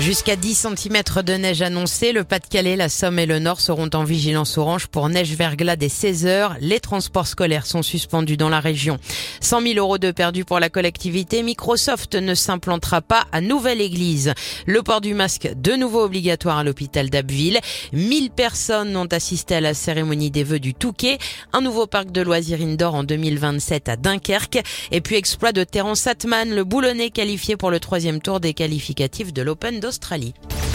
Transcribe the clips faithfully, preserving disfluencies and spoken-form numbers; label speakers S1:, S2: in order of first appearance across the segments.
S1: Jusqu'à dix centimètres de neige annoncée, le Pas-de-Calais, la Somme et le Nord seront en vigilance orange pour neige-verglas dès seize heures. Les transports scolaires sont suspendus dans la région. cent mille euros de perdus pour la collectivité. Microsoft ne s'implantera pas à Nouvelle-Église. Le port du masque de nouveau obligatoire à l'hôpital d'Abbeville. mille personnes ont assisté à la cérémonie des vœux du Touquet. Un nouveau parc de loisirs indoor en deux mille vingt-sept à Dunkerque. Et puis exploit de Terence Atman, le Boulonnais qualifié pour le troisième tour des qualificatifs de l'Open d'Australie.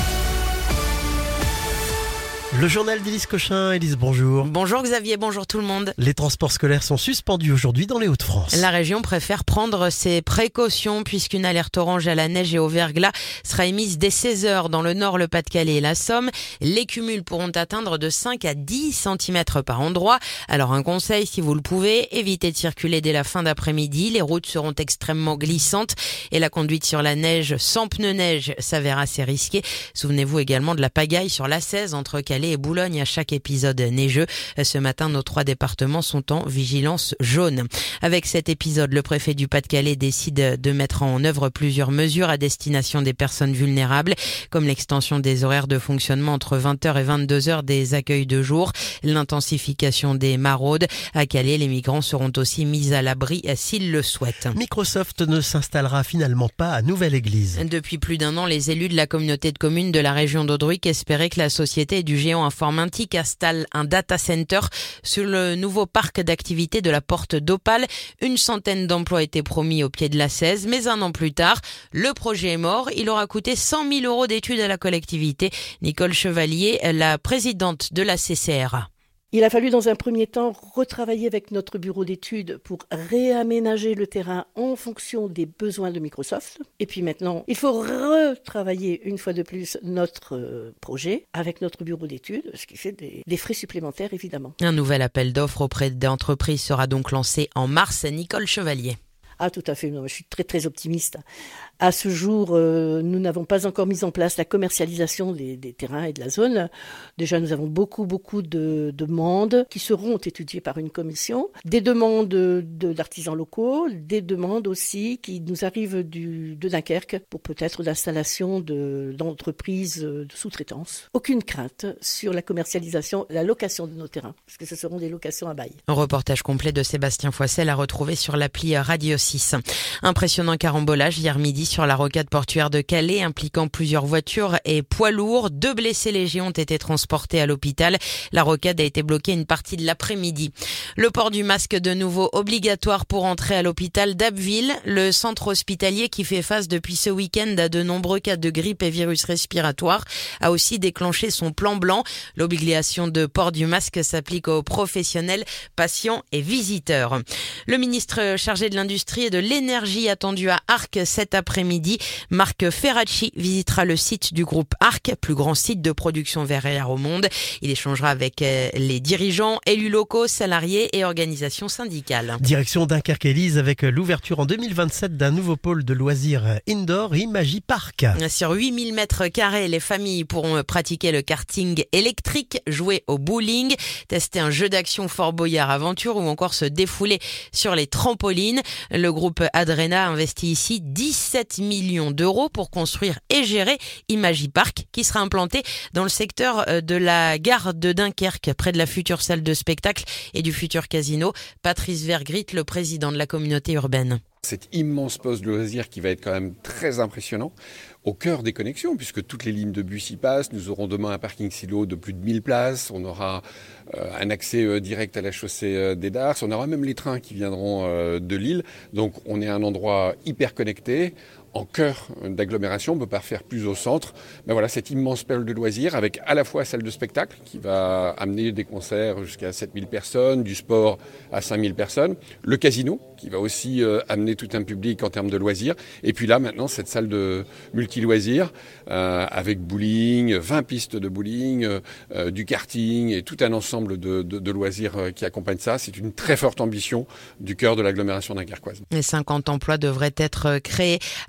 S2: Le journal d'Élise Cochin. Élise, bonjour.
S1: Bonjour Xavier, bonjour tout le monde.
S2: Les transports scolaires sont suspendus aujourd'hui dans les Hauts-de-France.
S1: La région préfère prendre ses précautions puisqu'une alerte orange à la neige et au verglas sera émise dès seize heures dans le Nord, le Pas-de-Calais et la Somme. Les cumuls pourront atteindre de cinq à dix centimètres par endroit. Alors un conseil, si vous le pouvez, évitez de circuler dès la fin d'après-midi. Les routes seront extrêmement glissantes et la conduite sur la neige sans pneus neige s'avère assez risquée. Souvenez-vous également de la pagaille sur l'A seize entre Calais et Boulogne à chaque épisode neigeux. Ce matin, nos trois départements sont en vigilance jaune. Avec cet épisode, le préfet du Pas-de-Calais décide de mettre en œuvre plusieurs mesures à destination des personnes vulnérables, comme l'extension des horaires de fonctionnement entre vingt heures et vingt-deux heures des accueils de jour, l'intensification des maraudes. À Calais, les migrants seront aussi mis à l'abri s'ils le souhaitent.
S2: Microsoft ne s'installera finalement pas à Nouvelle-Église.
S1: Depuis plus d'un an, les élus de la communauté de communes de la région d'Audruic espéraient que la société du géant informatique installe un data center sur le nouveau parc d'activités de la Porte d'Opale. Une centaine d'emplois étaient promis au pied de la seize, mais un an plus tard, le projet est mort. Il aura coûté cent mille euros d'études à la collectivité. Nicole Chevalier, la présidente de la C C R A.
S3: Il a fallu dans un premier temps retravailler avec notre bureau d'études pour réaménager le terrain en fonction des besoins de Microsoft. Et puis maintenant, il faut retravailler une fois de plus notre projet avec notre bureau d'études, ce qui fait des, des frais supplémentaires évidemment.
S1: Un nouvel appel d'offres auprès d'entreprises sera donc lancé en mars. Nicole Chevalier.
S3: Ah tout à fait, non, je suis très très optimiste. À ce jour, euh, nous n'avons pas encore mis en place la commercialisation des, des terrains et de la zone. Déjà, nous avons beaucoup beaucoup de demandes qui seront étudiées par une commission. Des demandes de, d'artisans locaux, des demandes aussi qui nous arrivent du, de Dunkerque pour peut-être l'installation de, d'entreprises de sous-traitance. Aucune crainte sur la commercialisation, la location de nos terrains, parce que ce seront des locations à bail.
S1: Un reportage complet de Sébastien Foissel à retrouver sur l'appli Radio six. Impressionnant carambolage hier midi sur la rocade portuaire de Calais impliquant plusieurs voitures et poids lourds. Deux blessés légers ont été transportés à l'hôpital. La rocade a été bloquée une partie de l'après-midi. Le port du masque de nouveau obligatoire pour entrer à l'hôpital d'Abbeville. Le centre hospitalier qui fait face depuis ce week-end à de nombreux cas de grippe et virus respiratoires a aussi déclenché son plan blanc. L'obligation de port du masque s'applique aux professionnels, patients et visiteurs. Le ministre chargé de l'Industrie et de l'Énergie attendu à Arques cet après-midi. Marc Ferracci visitera le site du groupe Arques, plus grand site de production verrière au monde. Il échangera avec les dirigeants, élus locaux, salariés et organisations syndicales.
S2: Direction Dunkerque-Élise avec l'ouverture en deux mille vingt-sept d'un nouveau pôle de loisirs indoor, Imagipark.
S1: Sur huit mille mètres carrés, les familles pourront pratiquer le karting électrique, jouer au bowling, tester un jeu d'action Fort Boyard Aventure ou encore se défouler sur les trampolines. Le groupe Adrena investit ici dix-sept millions d'euros pour construire et gérer Imagipark qui sera implanté dans le secteur de la gare de Dunkerque, près de la future salle de spectacle et du futur casino. Patrice Vergrit, le président de la communauté urbaine.
S4: Cet immense poste de loisirs qui va être quand même très impressionnant, au cœur des connexions, puisque toutes les lignes de bus y passent. Nous aurons demain un parking silo de plus de mille places. On aura euh, un accès euh, direct à la chaussée euh, des Darses. On aura même les trains qui viendront euh, de Lille. Donc on est à un endroit hyper connecté, en cœur d'agglomération. On ne peut pas faire plus au centre. Mais voilà, cette immense perle de loisirs avec à la fois salle de spectacle qui va amener des concerts jusqu'à sept mille personnes, du sport à cinq mille personnes, le casino qui va aussi euh, amener tout un public en termes de loisirs. Et puis là, maintenant, cette salle de multi-loisirs euh, avec bowling, vingt pistes de bowling, euh, du karting et tout un ensemble de, de, de loisirs euh, qui accompagnent ça. C'est une très forte ambition du cœur de l'agglomération dunkerquoise.
S1: Les cinquante emplois devraient être créés avec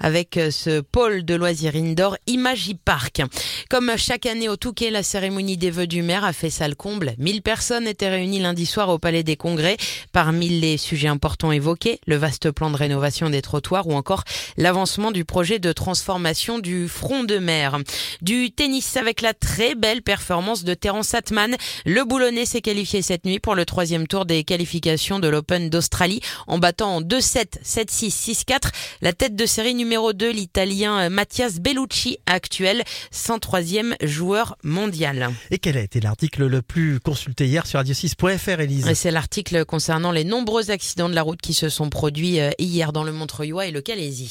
S1: avec ce pôle de loisirs indoor Imagipark. Comme chaque année au Touquet, la cérémonie des vœux du maire a fait salle comble. mille personnes étaient réunies lundi soir au Palais des Congrès. Parmi les sujets importants évoqués, le vaste plan de rénovation des trottoirs ou encore l'avancement du projet de transformation du front de mer. Du tennis avec la très belle performance de Terence Atman. Le Boulonnais s'est qualifié cette nuit pour le troisième tour des qualifications de l'Open d'Australie en battant en deux sept, sept six, six quatre la tête de série numéro deux, l'Italien Mathias Bellucci, actuel cent troisième joueur mondial.
S2: Et quel a été l'article le plus consulté hier sur radio six point f r, Élise ?
S1: C'est l'article concernant les nombreux accidents de la route qui se sont produits hier dans le Montreuillois et le Calaisis.